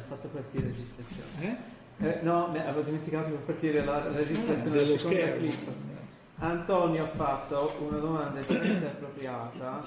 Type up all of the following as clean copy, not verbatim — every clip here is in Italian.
fatto partire la registrazione. No, avevo dimenticato di partire la registrazione dello della seconda schermo. clip. Antonio ha fatto una domanda estremamente appropriata.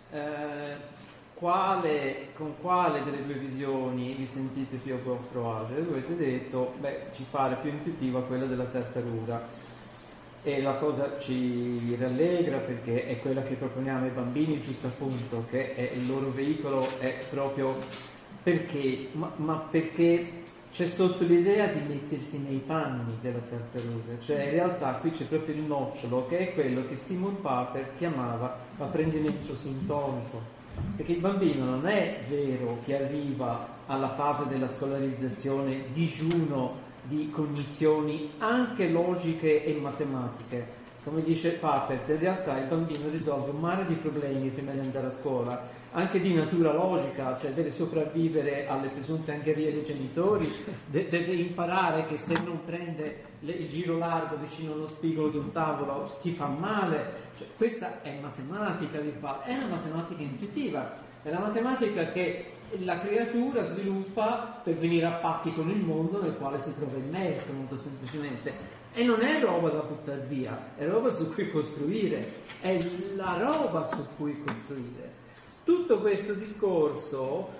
Con quale delle due visioni vi sentite più a vostro agio? E voi avete detto, ci pare più intuitiva quella della tartaruga. E la cosa ci rallegra perché è quella che proponiamo ai bambini, giusto appunto, che è il loro veicolo è proprio perché, ma perché c'è sotto l'idea di mettersi nei panni della tartaruga, cioè in realtà qui c'è proprio il nocciolo che è quello che Simon Paper chiamava apprendimento sintonico, perché il bambino non è vero che arriva alla fase della scolarizzazione digiuno di cognizioni anche logiche e matematiche. Come dice Papert, in realtà il bambino risolve un mare di problemi prima di andare a scuola, anche di natura logica, cioè deve sopravvivere alle presunte angherie dei genitori, deve imparare che se non prende il giro largo vicino allo spigolo di un tavolo si fa male. Cioè, questa è matematica di fatto, è una matematica intuitiva, è una matematica che la creatura sviluppa per venire a patti con il mondo nel quale si trova immersa, molto semplicemente. E non è roba da buttare via, è roba su cui costruire, è la roba su cui costruire. Tutto questo discorso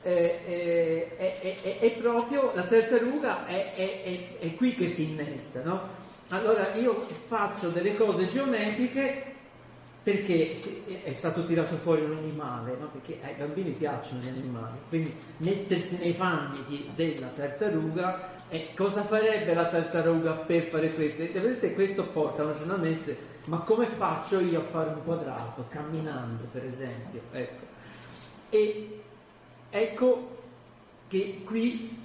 è proprio, la tartaruga è qui che si innesta, no? Allora io faccio delle cose geometriche perché è stato tirato fuori un animale, no? Perché ai bambini piacciono gli animali, quindi mettersi nei panni della tartaruga, cosa farebbe la tartaruga per fare questo? E vedete, questo porta a un ragionamento, ma come faccio io a fare un quadrato camminando, per esempio? Ecco. E ecco che qui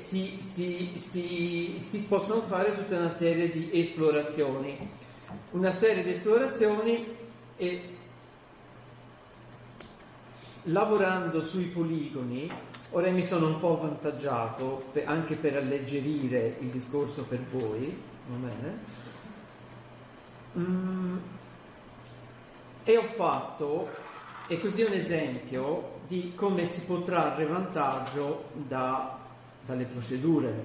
si possono fare tutta una serie di esplorazioni, e lavorando sui poligoni. Ora mi sono un po' avvantaggiato anche per alleggerire il discorso per voi, va bene? E ho fatto, e così un esempio di come si può trarre vantaggio dalle procedure.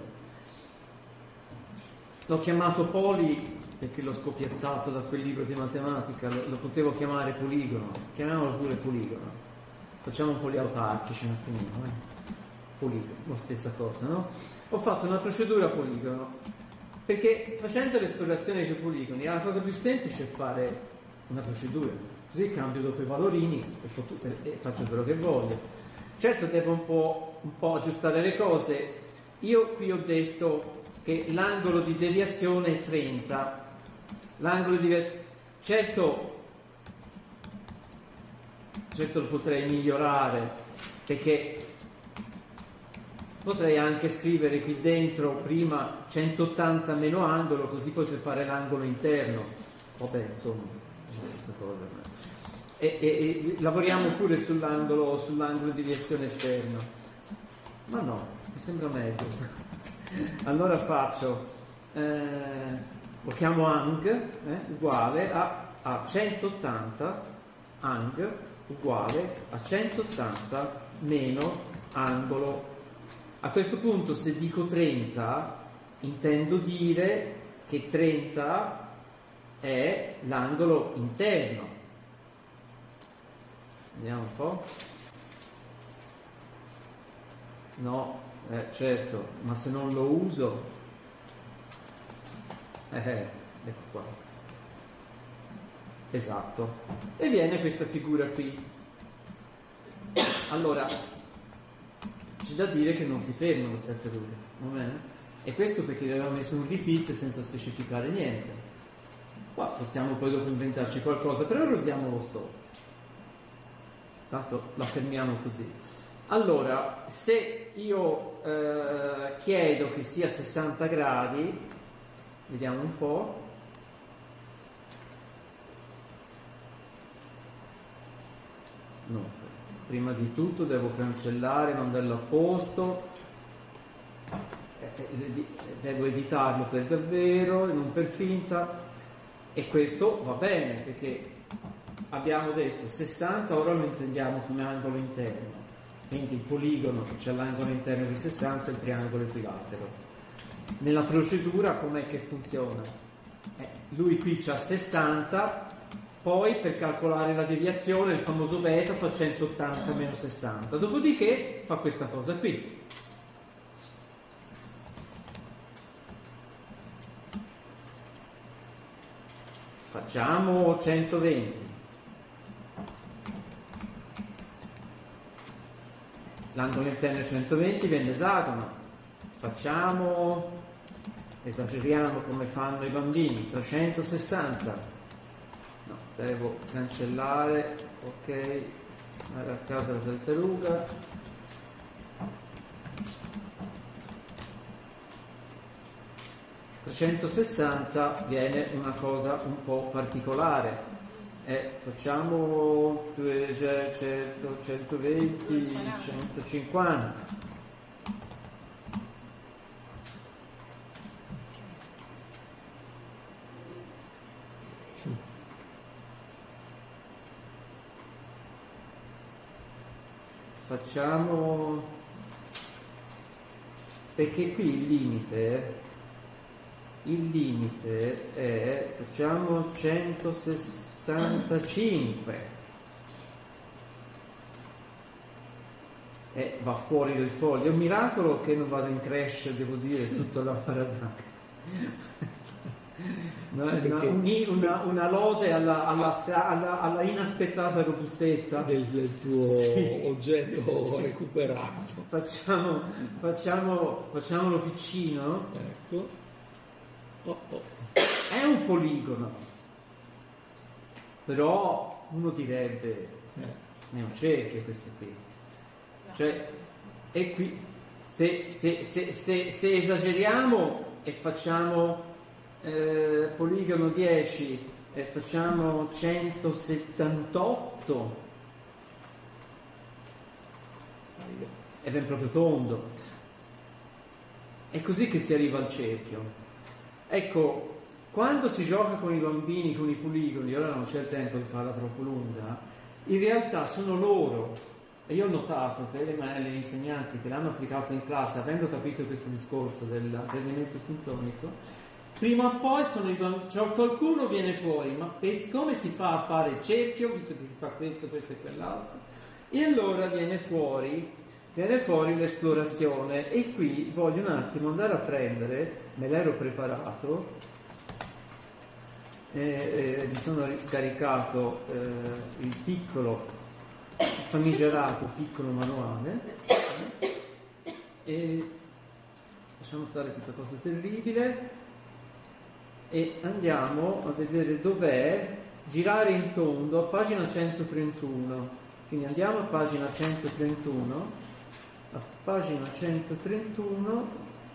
L'ho chiamato poli perché l'ho scopiazzato da quel libro di matematica, lo potevo chiamare poligono, chiamiamolo pure poligono, facciamo un po' gli autarchici un attimino, poligono, la stessa cosa, no? Ho fatto una procedura poligono, perché facendo l'esplorazione dei poligoni la cosa più semplice è fare una procedura, così cambio dopo i valorini e faccio quello che voglio. Certo devo un po' aggiustare le cose. Io qui ho detto che l'angolo di deviazione è 30, l'angolo di deviazione, certo lo potrei migliorare, perché potrei anche scrivere qui dentro prima 180 meno angolo, così potrei fare l'angolo interno. Vabbè, insomma, è la stessa cosa. E lavoriamo pure sull'angolo di deviazione esterno. Ma no, mi sembra meglio. Allora faccio, lo chiamo ang, uguale a 180, ang uguale a 180 meno angolo. A questo punto, se dico 30, intendo dire che 30 è l'angolo interno. Vediamo un po'. No, certo, ma se non lo uso, ecco qua. Esatto. E viene questa figura qui. Allora, c'è da dire che non si fermano le tartarughe, va bene? E questo perché avevamo messo un repeat senza specificare niente. Qua possiamo poi dopo inventarci qualcosa, però ora usiamo lo stop. Tanto la fermiamo così. Allora, se io chiedo che sia 60 gradi, vediamo un po'. No, prima di tutto devo cancellare, mandarlo a posto, devo editarlo per davvero e non per finta, e questo va bene perché abbiamo detto 60, ora lo intendiamo come angolo interno. quindi il poligono che c'è l'angolo interno di 60 e il triangolo equilatero. Nella procedura com'è che funziona? Lui qui c'ha 60, poi per calcolare la deviazione il famoso beta fa 180 meno 60, dopodiché fa questa cosa qui. Facciamo 120. L'angolo interno è 120, viene esagono. Esageriamo come fanno i bambini, 360. No, devo cancellare, ok, andare a casa la tartaruga. (360) viene una cosa un po' particolare. Facciamo 200, 120, 150. Facciamo, perché qui il limite è, facciamo 165, va fuori del foglio. È un miracolo che non vada in crash, devo dire, tutto l'apparato. Una lode alla inaspettata robustezza del tuo oggetto recuperato. Facciamolo piccino. Ecco. È un poligono, però uno direbbe è un cerchio questo qui, cioè, e qui se esageriamo e facciamo poligono 10 e facciamo 178 e ben proprio tondo, è così che si arriva al cerchio. Ecco, quando si gioca con i bambini, con i poligoni, ora non c'è il tempo di farla troppo lunga, in realtà sono loro, e io ho notato che le insegnanti che l'hanno applicato in classe, avendo capito questo discorso dell'apprendimento sintonico, prima o poi sono i bambini, cioè qualcuno viene fuori, ma come si fa a fare il cerchio, visto che si fa questo e quell'altro, e allora viene fuori l'esplorazione. E qui voglio un attimo andare a prendere, me l'ero preparato, mi sono scaricato il famigerato piccolo manuale, e lasciamo stare questa cosa terribile e andiamo a vedere dov'è. Girare in tondo a pagina 131, quindi andiamo a pagina 131. A pagina 131,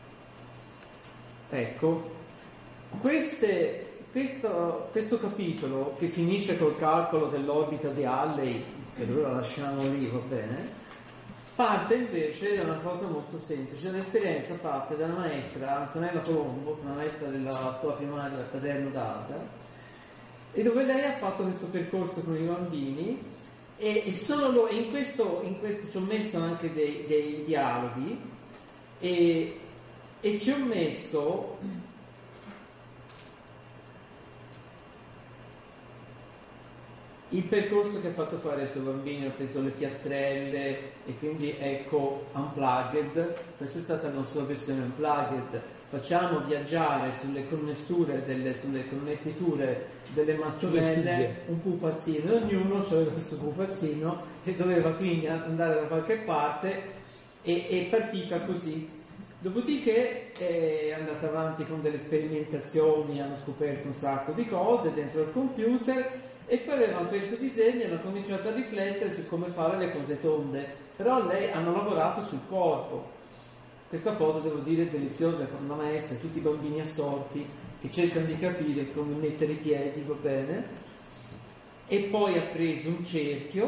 ecco, questo capitolo che finisce col calcolo dell'orbita di Halley, che ora lasciamo lì, va bene, parte invece da una cosa molto semplice, un'esperienza fatta dalla maestra Antonella Colombo, una maestra della scuola primaria del Quaderno d'Ada, e dove lei ha fatto questo percorso con i bambini. E in questo ci ho messo anche dei dialoghi e ci ho messo il percorso che ha fatto fare ai suoi bambini. Ho preso le piastrelle e quindi ecco Unplugged, questa è stata la sua versione Unplugged. Facciamo viaggiare sulle connesture, sulle connettiture delle mattonelle un pupazzino, e ognuno aveva questo pupazzino e doveva quindi andare da qualche parte, e è partita così. Dopodiché è andata avanti con delle sperimentazioni, hanno scoperto un sacco di cose dentro il computer, e poi avevano questo disegno e hanno cominciato a riflettere su come fare le cose tonde, però hanno lavorato sul corpo. Questa foto, devo dire, è deliziosa, con una maestra e tutti i bambini assorti che cercano di capire come mettere i piedi, va bene? E poi ha preso un cerchio,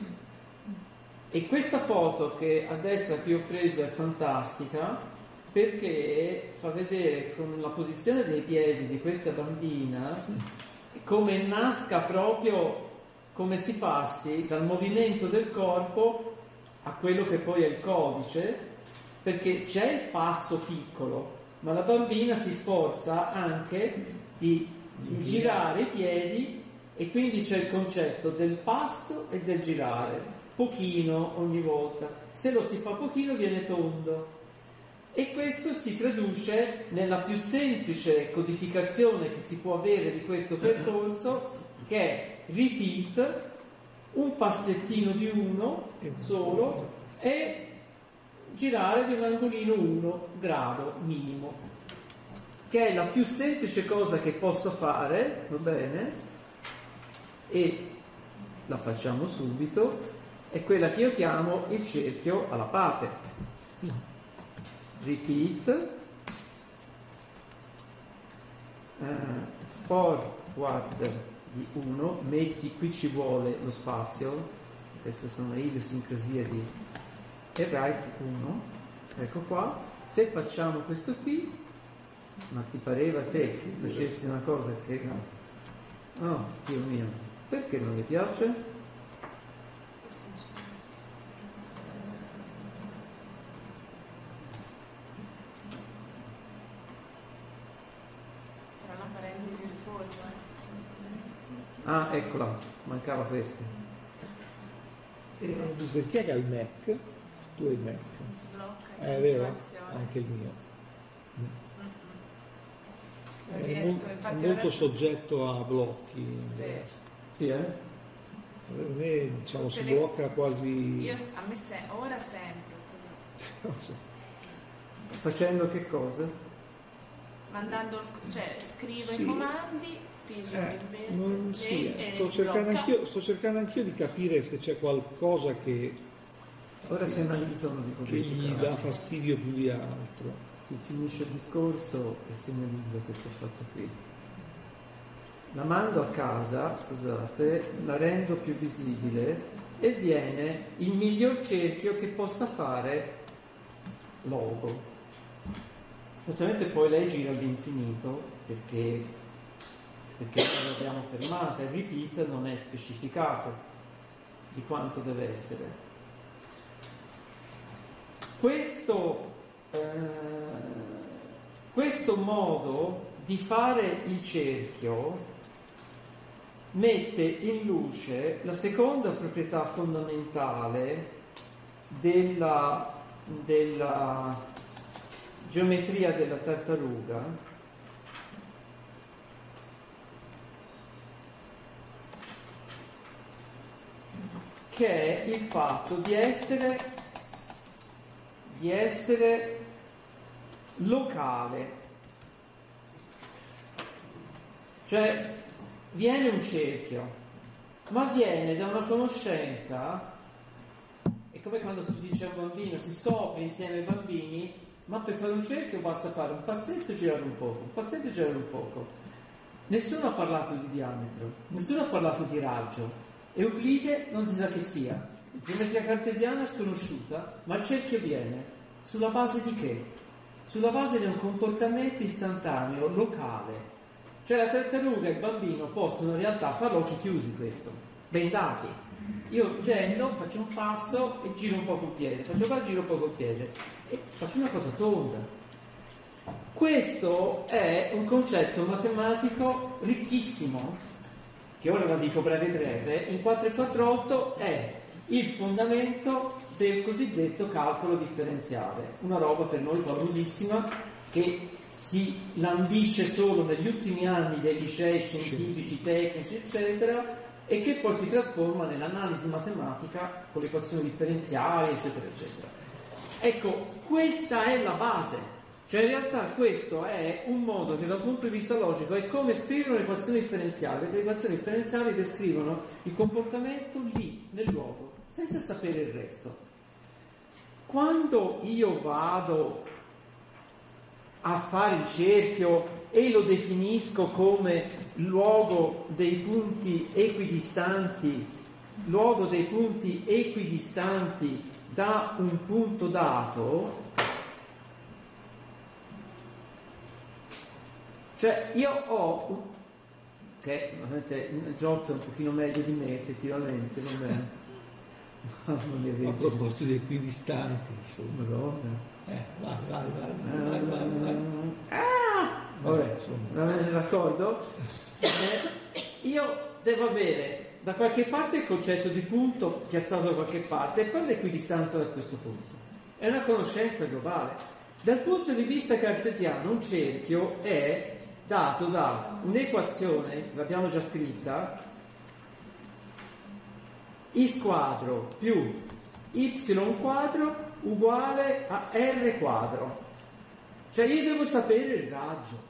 e questa foto che a destra che ho preso è fantastica, perché fa vedere con la posizione dei piedi di questa bambina come nasca proprio, come si passi dal movimento del corpo a quello che poi è il codice, perché c'è il passo piccolo, ma la bambina si sforza anche di girare i piedi, e quindi c'è il concetto del passo e del girare, pochino ogni volta. Se lo si fa pochino viene tondo. E questo si traduce nella più semplice codificazione che si può avere di questo percorso, che è repeat, un passettino di uno solo e girare di un angolino 1 grado minimo, che è la più semplice cosa che posso fare, va bene? E la facciamo subito, è quella che io chiamo il cerchio alla pape. Repeat, forward di 1, metti, qui ci vuole lo spazio, queste sono le idiosincrasie di, e right 1, ecco qua. Se facciamo questo qui, ma ti pareva a te che facessi una cosa che no, oh Dio mio, perché non mi piace? Ah, eccola, mancava questo. Perché che hai il Mac? Tu hai il Mac. Sblocca È vero? Anche il mio. È molto soggetto a blocchi. Sì, Per me, diciamo, si blocca quasi. A me ora sempre. Facendo che cosa? Mandando, cioè scrivo i comandi. Sto cercando anch'io di capire se c'è qualcosa che ora si analizzano di che gli dà fastidio più di altro. Si finisce il discorso e si analizza questo fatto qui. La mando a casa, scusate, la rendo più visibile e viene il miglior cerchio che possa fare logo. Naturalmente poi lei gira all'infinito perché non l'abbiamo fermata, il repeat non è specificato di quanto deve essere. Questo modo di fare il cerchio mette in luce la seconda proprietà fondamentale della geometria della tartaruga, che è il fatto di essere locale. Cioè viene un cerchio, ma viene da una conoscenza, è come quando si dice a un bambino, si scopre insieme ai bambini, ma per fare un cerchio basta fare un passetto e girare un poco, un passetto e girare un poco. Nessuno ha parlato di diametro, nessuno ha parlato di raggio. Euclide non si sa che sia, geometria cartesiana sconosciuta, ma il cerchio viene sulla base di che? Sulla base di un comportamento istantaneo, locale. Cioè la tartaruga e il bambino possono in realtà fare occhi chiusi questo, bendati. Io tendo, faccio un passo e giro un po' col piede, faccio qua, giro un po' col piede e faccio una cosa tonda. Questo è un concetto matematico ricchissimo, che ora la dico breve, in 448 è il fondamento del cosiddetto calcolo differenziale, una roba per noi corrosissima che si lambisce solo negli ultimi anni dei licei scientifici, tecnici, eccetera, e che poi si trasforma nell'analisi matematica con le equazioni differenziali, eccetera, eccetera. Ecco, questa è la base. Cioè in realtà questo è un modo che dal punto di vista logico è come scrivere un'equazione differenziale, perché le equazioni differenziali descrivono il comportamento lì, nel luogo, senza sapere il resto. Quando io vado a fare il cerchio e lo definisco come luogo dei punti equidistanti da un punto dato, cioè io ho, che ovviamente Giotto è un pochino meglio di me effettivamente, A proposito di equidistanti, insomma. Vai. Vabbè, d'accordo? Io devo avere da qualche parte il concetto di punto piazzato da qualche parte e poi l'equidistanza da questo punto. È una conoscenza globale. Dal punto di vista cartesiano un cerchio è dato da un'equazione, l'abbiamo già scritta, x quadro più y quadro uguale a r quadro. Cioè io devo sapere il raggio.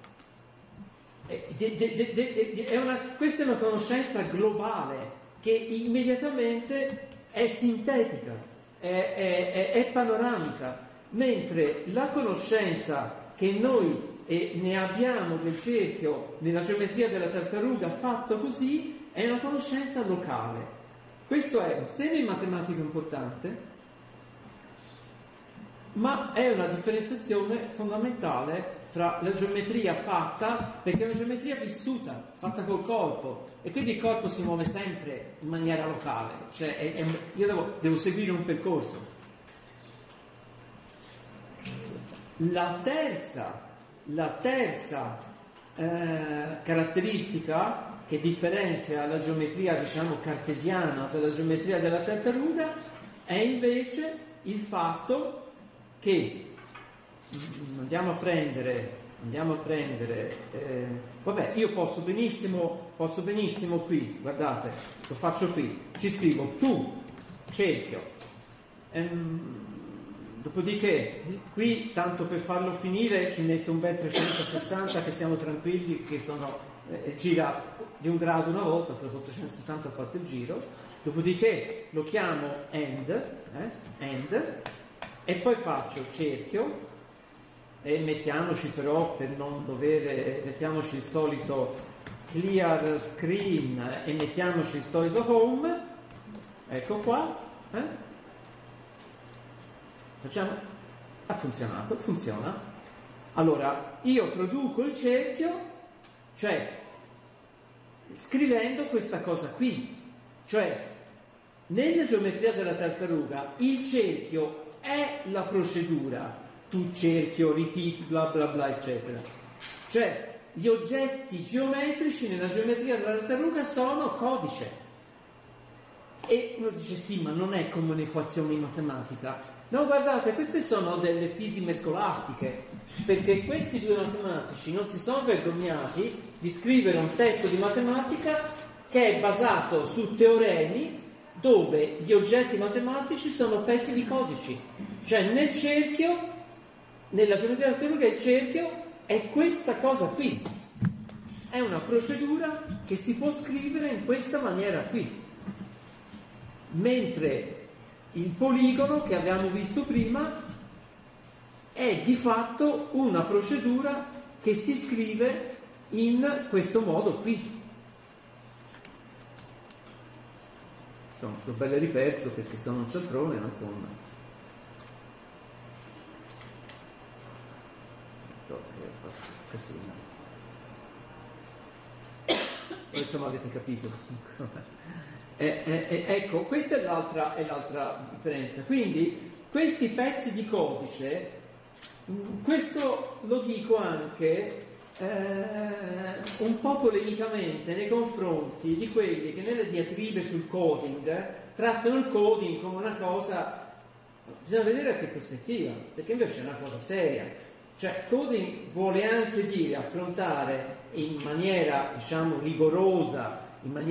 Questa è una conoscenza globale che immediatamente è sintetica, è panoramica, mentre la conoscenza che noi ne abbiamo del cerchio nella geometria della tartaruga fatto così è una conoscenza locale. Questo è un semi matematico importante, ma è una differenziazione fondamentale fra la geometria fatta, perché è una geometria vissuta, fatta col corpo, e quindi il corpo si muove sempre in maniera locale, cioè io devo seguire un percorso. La terza caratteristica che differenzia la geometria, diciamo, cartesiana dalla geometria della tartaruga è invece il fatto che andiamo a prendere vabbè, io posso benissimo qui, guardate, lo faccio qui, ci scrivo tu cerchio, dopodiché qui, tanto per farlo finire, ci metto un bel 360 che siamo tranquilli, che sono gira di un grado una volta, se dopo 360 ho fatto il giro, dopodiché lo chiamo end, e poi faccio cerchio, e mettiamoci però, per non dover, mettiamoci il solito clear screen e mettiamoci il solito home, ecco qua, facciamo, ha funzionato, funziona. Allora io produco il cerchio, cioè scrivendo questa cosa qui, cioè nella geometria della tartaruga il cerchio è la procedura, tu cerchio, repeat, bla bla bla, eccetera. Cioè gli oggetti geometrici nella geometria della tartaruga sono codice. E uno dice sì, ma non è come un'equazione in matematica. No, guardate, queste sono delle fisime scolastiche, perché questi due matematici non si sono vergognati di scrivere un testo di matematica che è basato su teoremi dove gli oggetti matematici sono pezzi di codici. Cioè nel cerchio, nella geometria della tartaruga, il cerchio è questa cosa qui, è una procedura che si può scrivere in questa maniera qui, mentre il poligono che abbiamo visto prima è di fatto una procedura che si scrive in questo modo qui. Insomma, sono bello riperso perché sono un cialtrone, ma insomma. Insomma, avete capito. Ecco, questa è l'altra differenza. Quindi questi pezzi di codice, questo lo dico anche un po' polemicamente nei confronti di quelli che nelle diatribe sul coding trattano il coding come una cosa, bisogna vedere a che prospettiva, perché invece è una cosa seria. Cioè coding vuole anche dire affrontare in maniera, diciamo, rigorosa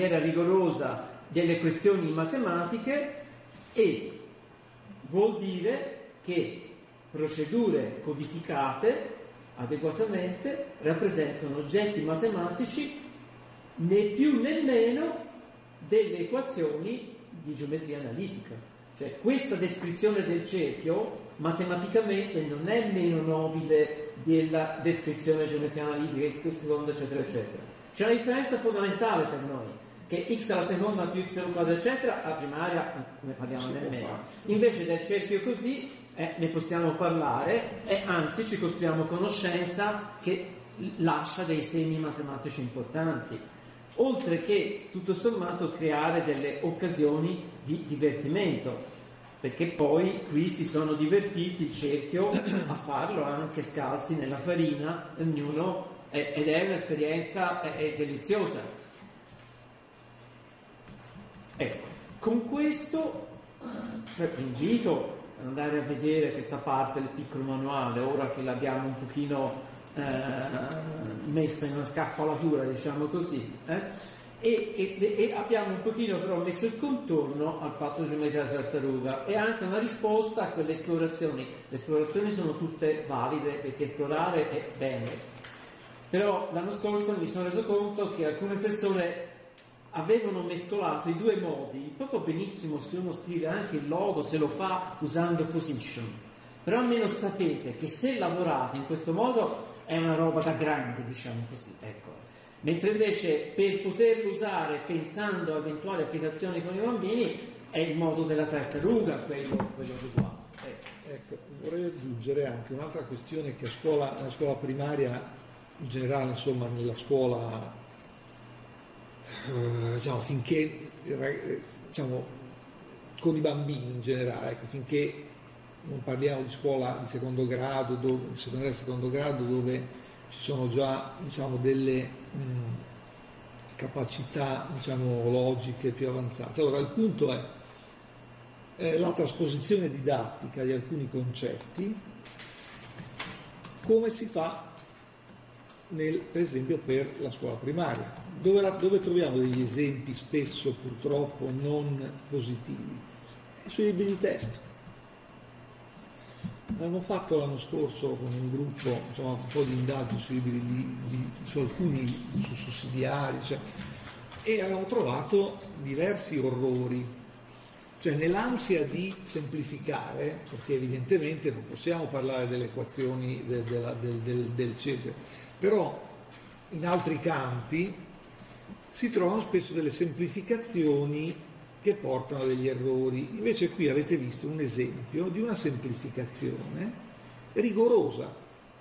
delle questioni matematiche, e vuol dire che procedure codificate adeguatamente rappresentano oggetti matematici né più né meno delle equazioni di geometria analitica. Cioè questa descrizione del cerchio matematicamente non è meno nobile della descrizione di geometria analitica, x seconda, eccetera, eccetera. C'è una differenza fondamentale per noi, che x alla seconda più y quadro, eccetera, a primaria ne parliamo nemmeno. Invece del cerchio così ne possiamo parlare, e anzi ci costruiamo conoscenza che lascia dei segni matematici importanti. oltre che tutto sommato creare delle occasioni di divertimento, perché poi qui si sono divertiti il cerchio a farlo anche scalzi nella farina, ognuno, ed è un'esperienza deliziosa. Ecco, con questo vi invito ad andare a vedere questa parte del piccolo manuale, ora che l'abbiamo un pochino messa in una scaffalatura, diciamo così, e abbiamo un pochino però messo il contorno al fatto di geometria della tartaruga e anche una risposta a quelle esplorazioni. Le esplorazioni sono tutte valide, perché esplorare è bene, però l'anno scorso mi sono reso conto che alcune persone avevano mescolato i due modi. Proprio benissimo se uno scrive anche il logo, se lo fa usando position, però almeno sapete che se lavorate in questo modo è una roba da grande, diciamo così, ecco. Mentre invece per poterlo usare pensando a eventuali applicazioni con i bambini è il modo della tartaruga quello adeguato. Ecco, vorrei aggiungere anche un'altra questione che nella scuola primaria, in generale, insomma, nella scuola, diciamo, finché, diciamo, con i bambini in generale, ecco, finché non parliamo di scuola di secondo grado, secondo grado, dove ci sono già, diciamo, delle capacità, diciamo, logiche più avanzate. Allora, il punto è la trasposizione didattica di alcuni concetti, come si fa per esempio per la scuola primaria, dove troviamo degli esempi spesso purtroppo non positivi, sui libri di testo. Abbiamo fatto l'anno scorso con un gruppo, insomma, un po' di indagini sui libri su alcuni, su sussidiari, e abbiamo trovato diversi orrori, cioè nell'ansia di semplificare, perché evidentemente non possiamo parlare delle equazioni del cerchio, però in altri campi si trovano spesso delle semplificazioni che portano a degli errori. Invece qui avete visto un esempio di una semplificazione rigorosa.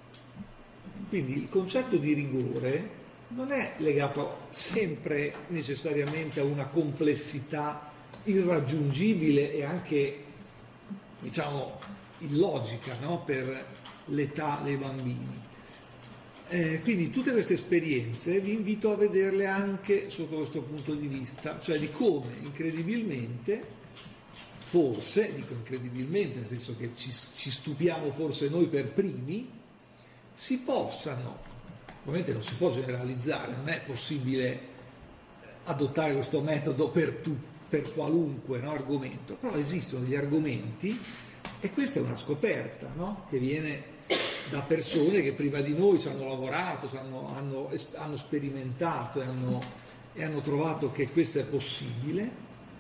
Quindi il concetto di rigore non è legato sempre necessariamente a una complessità irraggiungibile e anche, diciamo, illogica, no? Per l'età dei bambini. Quindi tutte queste esperienze vi invito a vederle anche sotto questo punto di vista, cioè di come incredibilmente, forse, dico incredibilmente nel senso che ci stupiamo forse noi per primi, si possano, ovviamente non si può generalizzare, non è possibile adottare questo metodo per qualunque, no, argomento, però esistono degli argomenti e questa è una scoperta, no? Che viene da persone che prima di noi ci hanno lavorato, hanno sperimentato e hanno trovato che questo è possibile,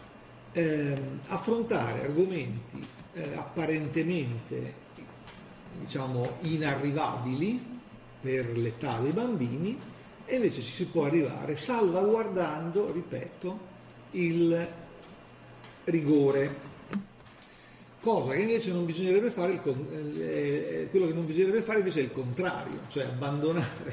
affrontare argomenti apparentemente, diciamo, inarrivabili per l'età dei bambini, e invece ci si può arrivare salvaguardando, ripeto, il rigore. Cosa che invece non bisognerebbe fare, quello che non bisognerebbe fare invece è il contrario, cioè abbandonare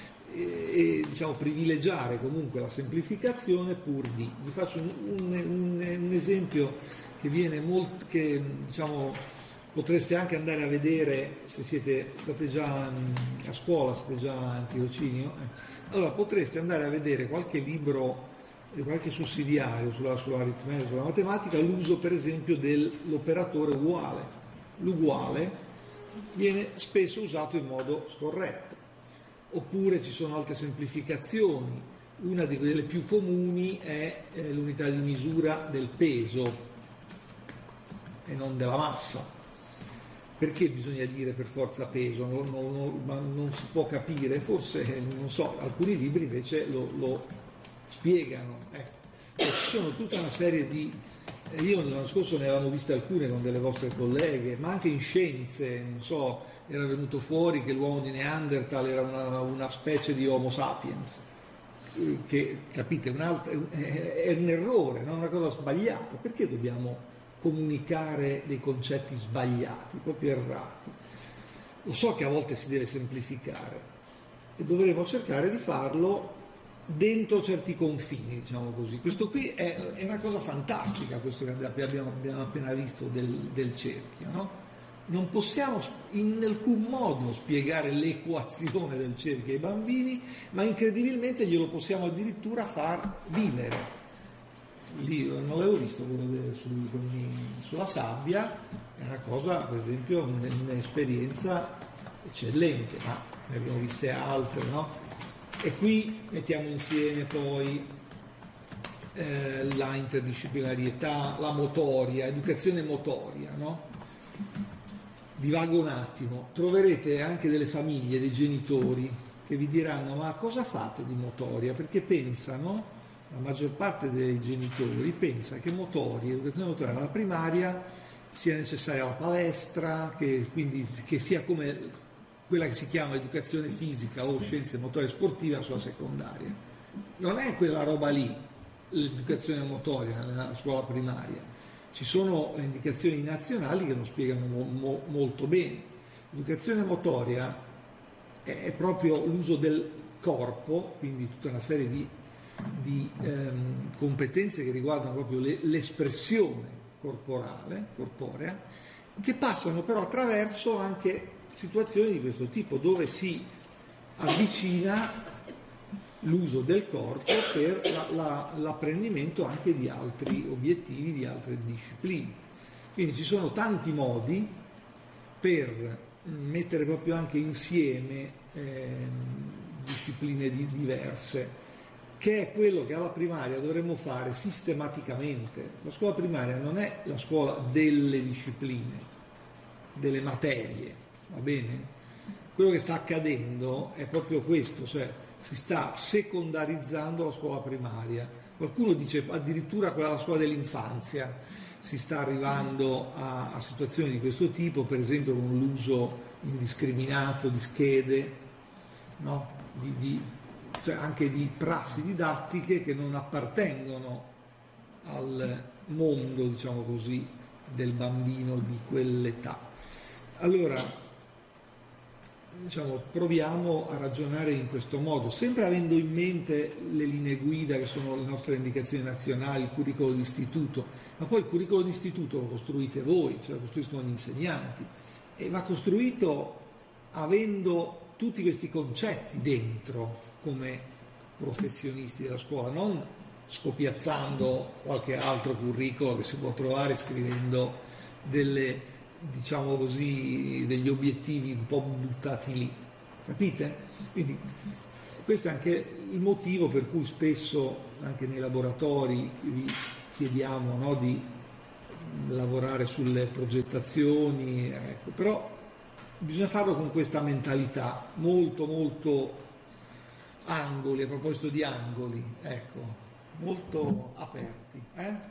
e diciamo privilegiare comunque la semplificazione pur di. Vi faccio un esempio che viene che diciamo potreste anche andare a vedere se state già a scuola, siete già in tirocinio, allora potreste andare a vedere qualche libro, qualche sussidiario sull'aritmetica, sulla matematica, l'uso per esempio dell'operatore uguale. L'uguale viene spesso usato in modo scorretto, oppure ci sono altre semplificazioni. Una delle più comuni è l'unità di misura del peso e non della massa. Perché bisogna dire per forza peso? Non si può capire, forse, non so, alcuni libri invece lo spiegano, ci sono tutta una serie di. Io l'anno scorso ne avevamo viste alcune con delle vostre colleghe, ma anche in scienze, non so, era venuto fuori che l'uomo di Neanderthal era una specie di Homo sapiens, che capite, è un errore, no? Una cosa sbagliata. Perché dobbiamo comunicare dei concetti sbagliati, proprio errati? Lo so che a volte si deve semplificare e dovremo cercare di farlo dentro certi confini, diciamo così. Questo qui è una cosa fantastica, questo che abbiamo appena visto del cerchio, no? Non possiamo in alcun modo spiegare l'equazione del cerchio ai bambini, ma incredibilmente glielo possiamo addirittura far vivere. Lì non l'avevo visto quello sulla sabbia, è una cosa, per esempio, un'esperienza eccellente, ma ne abbiamo viste altre, no? E qui mettiamo insieme poi la interdisciplinarietà, la motoria, educazione motoria, no? Divago un attimo, troverete anche delle famiglie, dei genitori che vi diranno: ma cosa fate di motoria? Perché pensano, la maggior parte dei genitori pensa che motoria, educazione motoria alla primaria sia necessaria la palestra, che sia come quella che si chiama educazione fisica o scienze motorie sportive sulla secondaria. Non è quella roba lì l'educazione motoria nella scuola primaria. Ci sono le indicazioni nazionali che lo spiegano molto bene. L'educazione motoria è proprio l'uso del corpo, quindi tutta una serie di competenze che riguardano proprio l'espressione corporea, che passano però attraverso anche situazioni di questo tipo, dove si avvicina l'uso del corpo per l'apprendimento anche di altri obiettivi, di altre discipline. Quindi ci sono tanti modi per mettere proprio anche insieme discipline diverse, che è quello che alla primaria dovremmo fare sistematicamente. La scuola primaria non è la scuola delle discipline, delle materie, va bene? Quello che sta accadendo è proprio questo, cioè si sta secondarizzando la scuola primaria. Qualcuno dice addirittura quella la scuola dell'infanzia. Si sta arrivando a situazioni di questo tipo, per esempio con l'uso indiscriminato di schede, no? Cioè anche di prassi didattiche che non appartengono al mondo, diciamo così, del bambino di quell'età. Allora, diciamo, proviamo a ragionare in questo modo, sempre avendo in mente le linee guida che sono le nostre indicazioni nazionali, il curricolo d'istituto, ma poi il curricolo d'istituto lo costruite voi, cioè lo costruiscono gli insegnanti, e va costruito avendo tutti questi concetti dentro come professionisti della scuola, non scopiazzando qualche altro curricolo che si può trovare scrivendo diciamo così, degli obiettivi un po' buttati lì, capite? Quindi questo è anche il motivo per cui spesso anche nei laboratori vi chiediamo, no, di lavorare sulle progettazioni, ecco, però bisogna farlo con questa mentalità molto angoli, a proposito di angoli, ecco, molto aperti.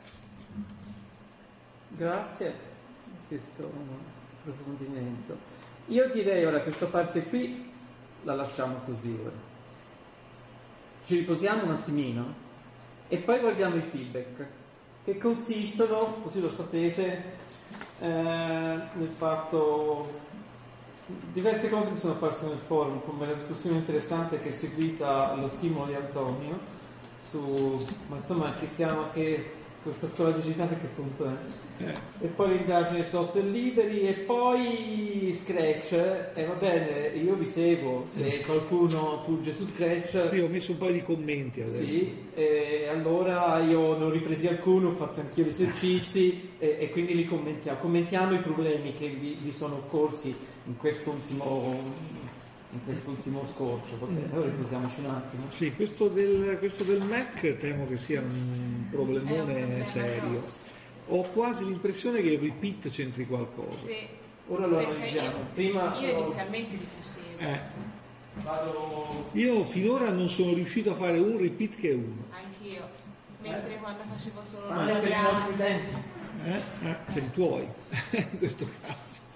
Grazie per questo approfondimento. Io direi ora questa parte qui la lasciamo così ora. Ci riposiamo un attimino e poi guardiamo i feedback, che consistono, così lo sapete, nel fatto diverse cose che sono apparse nel forum, come la discussione interessante che è seguita allo stimolo di Antonio ma insomma che questa scuola digitale che punto è? E poi l'indagine software liberi e poi Scratch, e va bene, io vi seguo, se qualcuno fugge su Scratch. Sì, ho messo un paio di commenti adesso. Sì, e allora io ne ho ripresi alcuni, ho fatto anch'io gli esercizi e quindi li commentiamo i problemi che vi sono occorsi in quest'ultimo scorcio. Allora riposiamoci un attimo. Sì, questo del Mac temo che sia un problemone serio. Ho quasi l'impressione che il repeat c'entri qualcosa. Sì. Ora lo analizziamo. Io inizialmente li facevo. Io finora non sono riuscito a fare un repeat che uno. Anch'io, mentre quando facevo solo per i nostri tempi. Per i tuoi, in questo caso.